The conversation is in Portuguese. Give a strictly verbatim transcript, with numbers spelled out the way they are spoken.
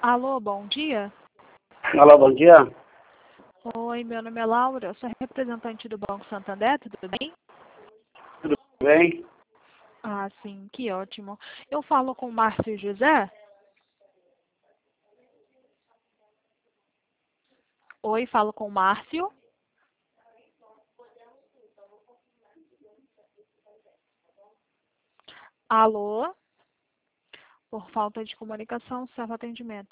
Alô, bom dia. Alô, bom dia. Oi, meu nome é Laura, eu sou representante do Banco Santander, tudo bem? Tudo bem? Ah, sim, que ótimo. Eu falo com o Márcio José? Oi, falo com o Márcio. Alô? Por falta de comunicação, serve atendimento.